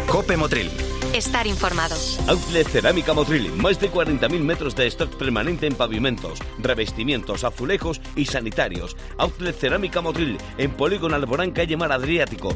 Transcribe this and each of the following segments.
COPE Motril. Estar informado. Outlet Cerámica Motril. Más de 40.000 metros de stock permanente en pavimentos, revestimientos, azulejos y sanitarios. Outlet Cerámica Motril. En Polígono Alborán, calle Mar Adriático.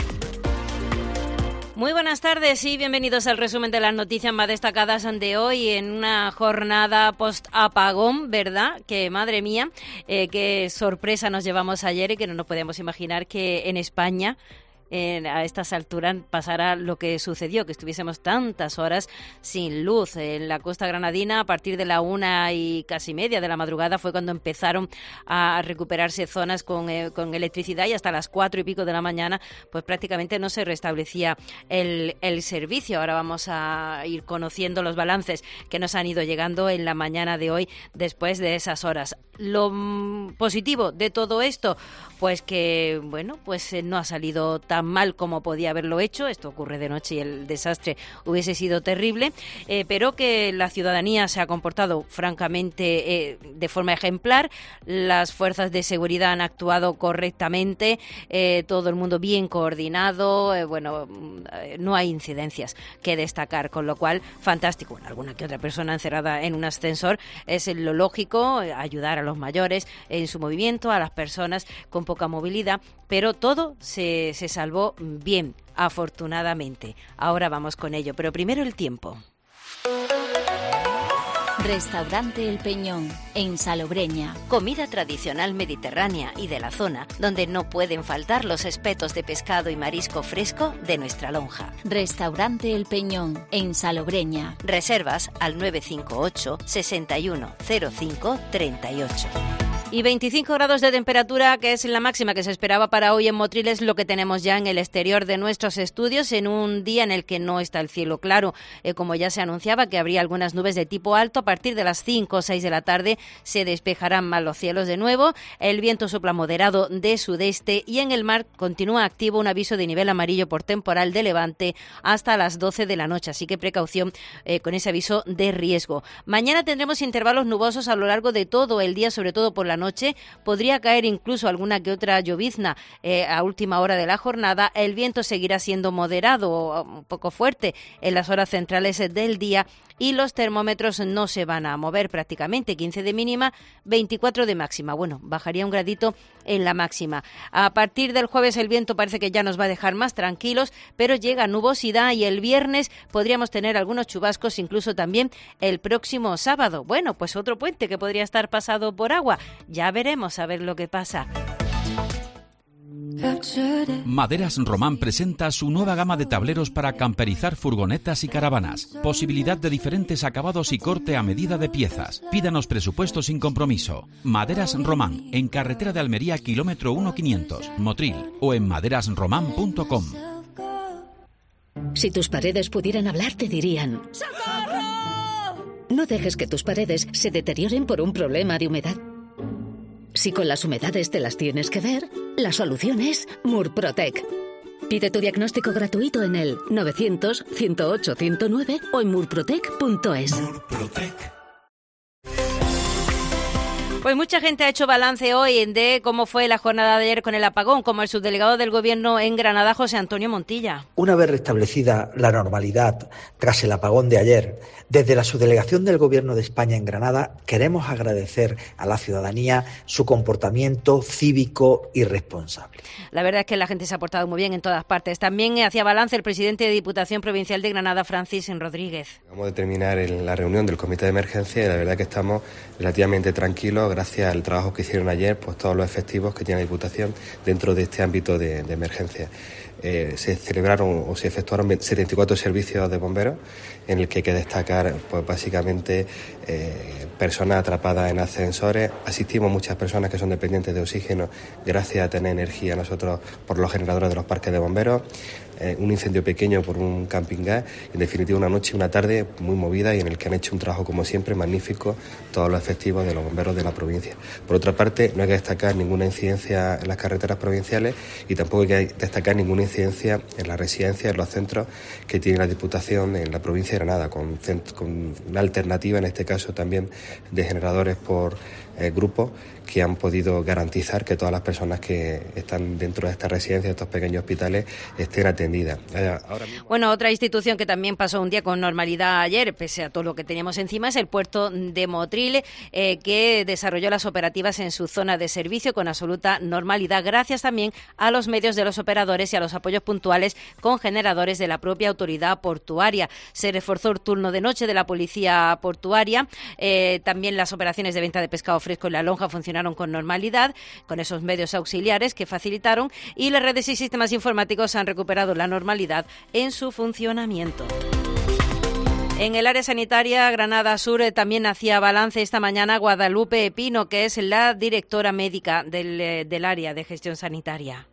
Muy buenas tardes y bienvenidos al resumen de las noticias más destacadas de hoy en una jornada post-apagón, ¿verdad? Que, madre mía, qué sorpresa nos llevamos ayer y que no nos podíamos imaginar que en España a estas alturas pasará lo que sucedió, que estuviésemos tantas horas sin luz. En la costa granadina, a partir de la 1:30 de la madrugada, fue cuando empezaron a recuperarse zonas con electricidad, y hasta las 4 y pico de la mañana pues prácticamente no se restablecía el servicio. Ahora vamos a ir conociendo los balances que nos han ido llegando en la mañana de hoy después de esas horas. Lo positivo de todo esto, pues que no ha salido tan mal como podía haberlo hecho. Esto ocurre de noche y el desastre hubiese sido terrible, pero que la ciudadanía se ha comportado francamente de forma ejemplar. Las fuerzas de seguridad han actuado correctamente, todo el mundo bien coordinado, no hay incidencias que destacar, con lo cual fantástico. Bueno, alguna que otra persona encerrada en un ascensor, es lo lógico, ayudar a los mayores en su movimiento, a las personas con poca movilidad, pero todo se salvó bien, afortunadamente. Ahora vamos con ello, pero primero el tiempo. Restaurante El Peñón, en Salobreña. Comida tradicional mediterránea y de la zona, donde no pueden faltar los espetos de pescado y marisco fresco de nuestra lonja. Restaurante El Peñón, en Salobreña. Reservas al 958 61 05 38. Y 25 grados de temperatura, que es la máxima que se esperaba para hoy en Motril, es lo que tenemos ya en el exterior de nuestros estudios, en un día en el que no está el cielo claro. Como ya se anunciaba que habría algunas nubes de tipo alto, a partir de las 5 o 6 de la tarde se despejarán más los cielos de nuevo. El viento sopla moderado de sudeste y en el mar continúa activo un aviso de nivel amarillo por temporal de levante hasta las 12 de la noche, así que precaución con ese aviso de riesgo. Mañana tendremos intervalos nubosos a lo largo de todo el día, sobre todo por la noche. Podría caer incluso alguna que otra llovizna a última hora de la jornada. El viento seguirá siendo moderado o un poco fuerte en las horas centrales del día y los termómetros no se van a mover prácticamente. 15 de mínima, 24 de máxima. Bueno, bajaría un gradito en la máxima. A partir del jueves el viento parece que ya nos va a dejar más tranquilos, pero llega nubosidad y el viernes podríamos tener algunos chubascos, incluso también el próximo sábado. Bueno, pues otro puente que podría estar pasado por agua. Ya veremos a ver lo que pasa. Maderas Román presenta su nueva gama de tableros para camperizar furgonetas y caravanas. Posibilidad de diferentes acabados y corte a medida de piezas. Pídanos presupuesto sin compromiso. Maderas Román, en carretera de Almería, kilómetro 1500, Motril, o en maderasromán.com. Si tus paredes pudieran hablar, te dirían: ¡socorro! No dejes que tus paredes se deterioren por un problema de humedad. Si con las humedades te las tienes que ver, la solución es Murprotec. Pide tu diagnóstico gratuito en el 900 108 109 o en murprotec.es. Pues mucha gente ha hecho balance hoy de cómo fue la jornada de ayer con el apagón, como el subdelegado del Gobierno en Granada, José Antonio Montilla. Una vez restablecida la normalidad tras el apagón de ayer, desde la subdelegación del Gobierno de España en Granada queremos agradecer a la ciudadanía su comportamiento cívico y responsable. La verdad es que la gente se ha portado muy bien en todas partes. También hacía balance el presidente de Diputación Provincial de Granada, Francis Rodríguez. Vamos a terminar la reunión del comité de emergencia y la verdad que estamos relativamente tranquilos gracias al trabajo que hicieron ayer pues todos los efectivos que tiene la Diputación dentro de este ámbito de emergencia. Se celebraron o se efectuaron 74 servicios de bomberos, en el que hay que destacar pues básicamente personas atrapadas en ascensores. Asistimos muchas personas que son dependientes de oxígeno gracias a tener energía nosotros por los generadores de los parques de bomberos. Un incendio pequeño por un camping gas, en definitiva una noche y una tarde muy movida y en el que han hecho un trabajo como siempre magnífico todos los efectivos de los bomberos de la provincia. Por otra parte, no hay que destacar ninguna incidencia en las carreteras provinciales y tampoco hay que destacar ninguna incidencia en las residencias, en los centros que tiene la Diputación en la provincia de Granada, con una alternativa en este caso también de generadores por grupos que han podido garantizar que todas las personas que están dentro de estas residencias, de estos pequeños hospitales, estén atendidas. Bueno, otra institución que también pasó un día con normalidad ayer, pese a todo lo que teníamos encima, es el puerto de Motril, que desarrolló las operativas en su zona de servicio con absoluta normalidad, gracias también a los medios de los operadores y a los apoyos puntuales con generadores de la propia autoridad portuaria. Se reforzó el turno de noche de la policía portuaria, también las operaciones de venta de pescado fresco en la lonja funcionaron con normalidad, con esos medios auxiliares que facilitaron, y las redes y sistemas informáticos han recuperado la normalidad en su funcionamiento. En el área sanitaria, Granada Sur también hacía balance esta mañana Guadalupe Pino, que es la directora médica del área de gestión sanitaria.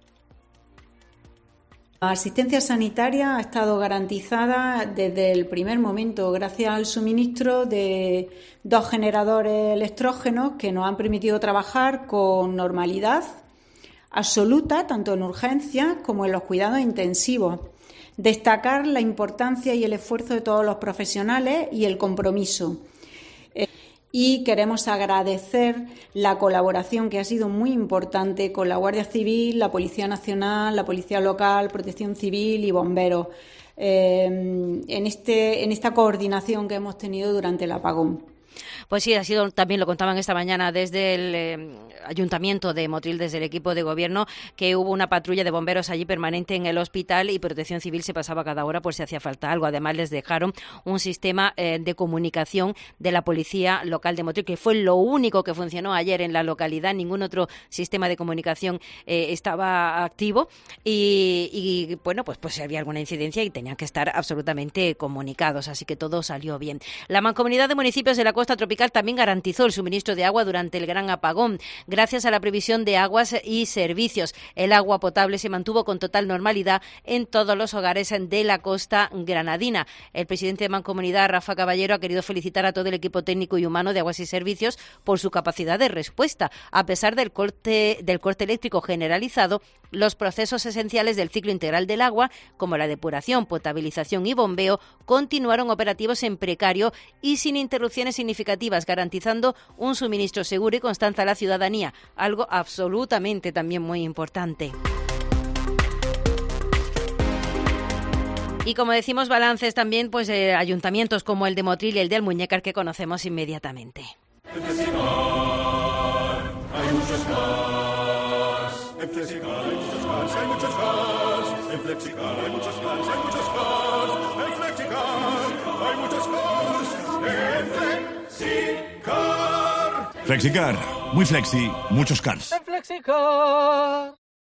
La asistencia sanitaria ha estado garantizada desde el primer momento gracias al suministro de 2 generadores electrógenos que nos han permitido trabajar con normalidad absoluta, tanto en urgencias como en los cuidados intensivos. Destacar la importancia y el esfuerzo de todos los profesionales y el compromiso. Y queremos agradecer la colaboración que ha sido muy importante con la Guardia Civil, la Policía Nacional, la Policía Local, Protección Civil y Bomberos en esta coordinación que hemos tenido durante el apagón. Pues sí, ha sido, también lo contaban esta mañana desde el Ayuntamiento de Motril, desde el equipo de gobierno, que hubo una patrulla de bomberos allí permanente en el hospital y Protección Civil se pasaba cada hora por si hacía falta algo. Además, les dejaron un sistema de comunicación de la Policía Local de Motril, que fue lo único que funcionó ayer en la localidad. Ningún otro sistema de comunicación estaba activo y bueno, pues si había alguna incidencia y tenían que estar absolutamente comunicados, así que todo salió bien. La Mancomunidad de Municipios de la Costa Tropical también garantizó el suministro de agua durante el gran apagón, gracias a la previsión de aguas y servicios. El agua potable se mantuvo con total normalidad en todos los hogares de la costa granadina. El presidente de Mancomunidad, Rafa Caballero, ha querido felicitar a todo el equipo técnico y humano de Aguas y Servicios por su capacidad de respuesta. A pesar del corte eléctrico generalizado, los procesos esenciales del ciclo integral del agua, como la depuración, potabilización y bombeo, continuaron operativos en precario y sin interrupciones significativas, garantizando un suministro seguro y constante a la ciudadanía, algo absolutamente también muy importante. Y como decimos, balances también pues ayuntamientos como el de Motril y el de Almuñécar, que conocemos inmediatamente. En Flexicar hay muchos cars. En Flexicar hay muchos cars, hay muchos cars. En Flexicar hay muchos cars, hay muchos cars. En Flexicar hay muchos cars. En Flexicar. Flexicar, muy flexi, muchos cars. En Flexicar.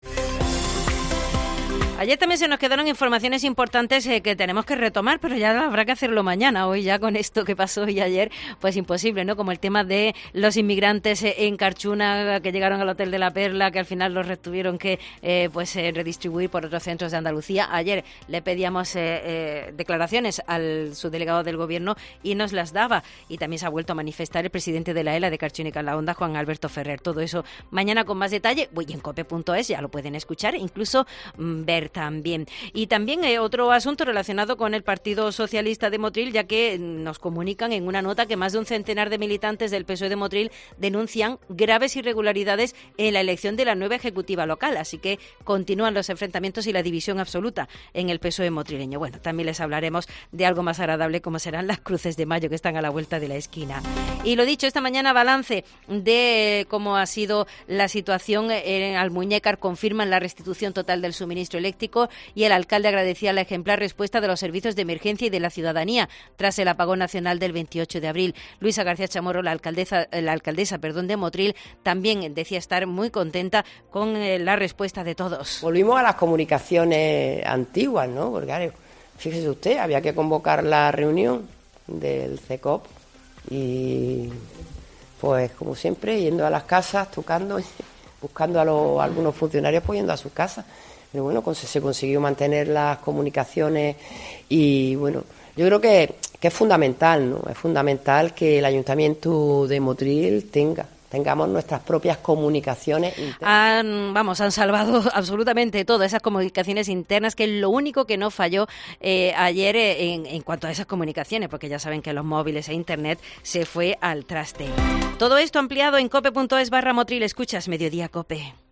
Ayer también se nos quedaron informaciones importantes que tenemos que retomar, pero ya habrá que hacerlo mañana. Hoy ya con esto que pasó hoy y ayer, pues imposible, ¿no? Como el tema de los inmigrantes en Carchuna que llegaron al Hotel de la Perla, que al final los tuvieron que redistribuir por otros centros de Andalucía. Ayer le pedíamos declaraciones al subdelegado del Gobierno y nos las daba. Y también se ha vuelto a manifestar el presidente de la ELA de Carchuna y Calahonda, Juan Alberto Ferrer. Todo eso mañana con más detalle. Voy en cope.es, ya lo pueden escuchar, incluso ver también. Y también otro asunto relacionado con el Partido Socialista de Motril, ya que nos comunican en una nota que más de un centenar de militantes del PSOE de Motril denuncian graves irregularidades en la elección de la nueva ejecutiva local, así que continúan los enfrentamientos y la división absoluta en el PSOE motrileño. Bueno, también les hablaremos de algo más agradable como serán las cruces de mayo que están a la vuelta de la esquina. Y lo dicho, esta mañana balance de cómo ha sido la situación en Almuñécar, confirman la restitución total del suministro eléctrico y el alcalde agradecía la ejemplar respuesta de los servicios de emergencia y de la ciudadanía tras el apagón nacional del 28 de abril. Luisa García Chamorro, la alcaldesa de Motril, también decía estar muy contenta con la respuesta de todos. Volvimos a las comunicaciones antiguas, ¿no? Porque claro, fíjese usted, había que convocar la reunión del CECOP y pues como siempre yendo a las casas, tocando, buscando a algunos funcionarios pues yendo a sus casas. Pero bueno, se consiguió mantener las comunicaciones y bueno, yo creo que es fundamental, ¿no? Es fundamental que el Ayuntamiento de Motril tenga tengamos nuestras propias comunicaciones internas. Han salvado absolutamente todo, esas comunicaciones internas, que es lo único que no falló ayer en cuanto a esas comunicaciones, porque ya saben que los móviles e internet se fue al traste. Todo esto ampliado en cope.es/Motril. Escuchas Mediodía Cope.